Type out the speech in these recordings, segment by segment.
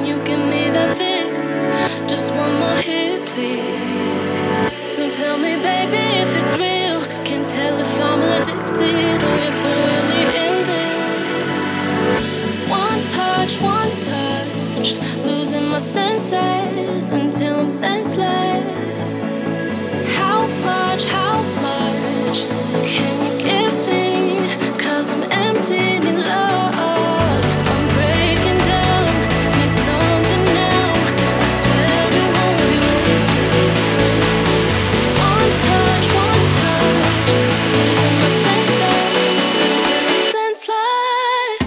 you give me that fix. Just one more hit, please. So tell me, baby, if it's real. Can't tell if I'm addicted or if we're really in this. One touch, losing my senses until I'm senseless. How much can you give me? 'Cause I'm empty in love. I'm breaking down, need something now. I swear it won't be wasted. One touch, losing my senses until I'm senseless.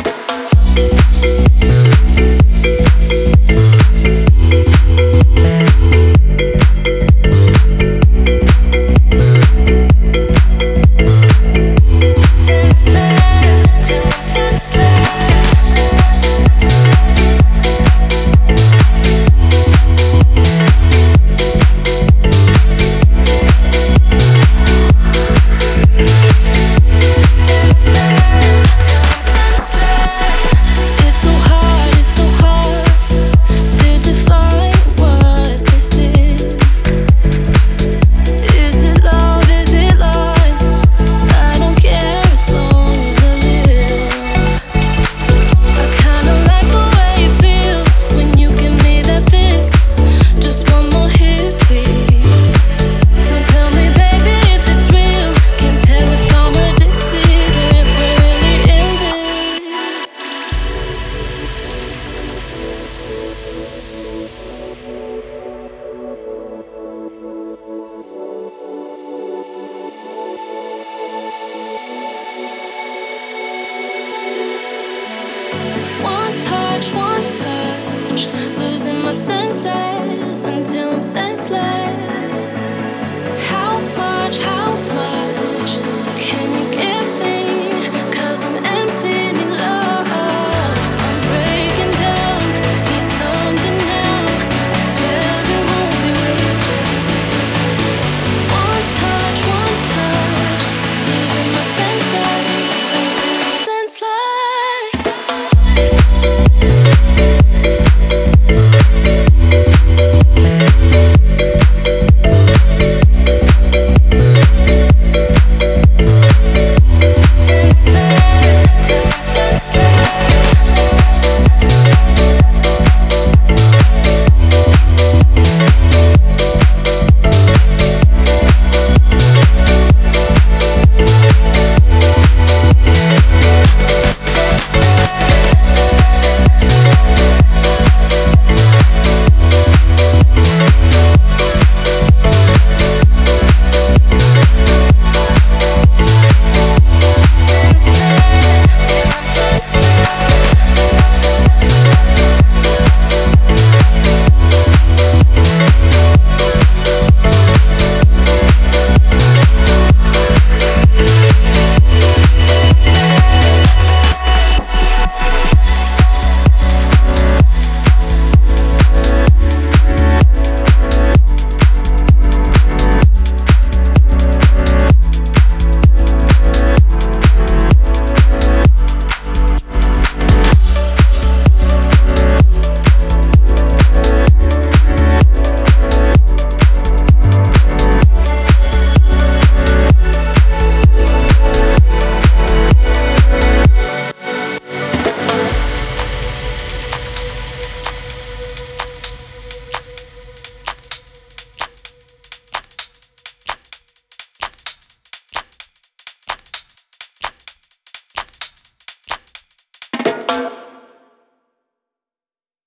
One touch, losing my senses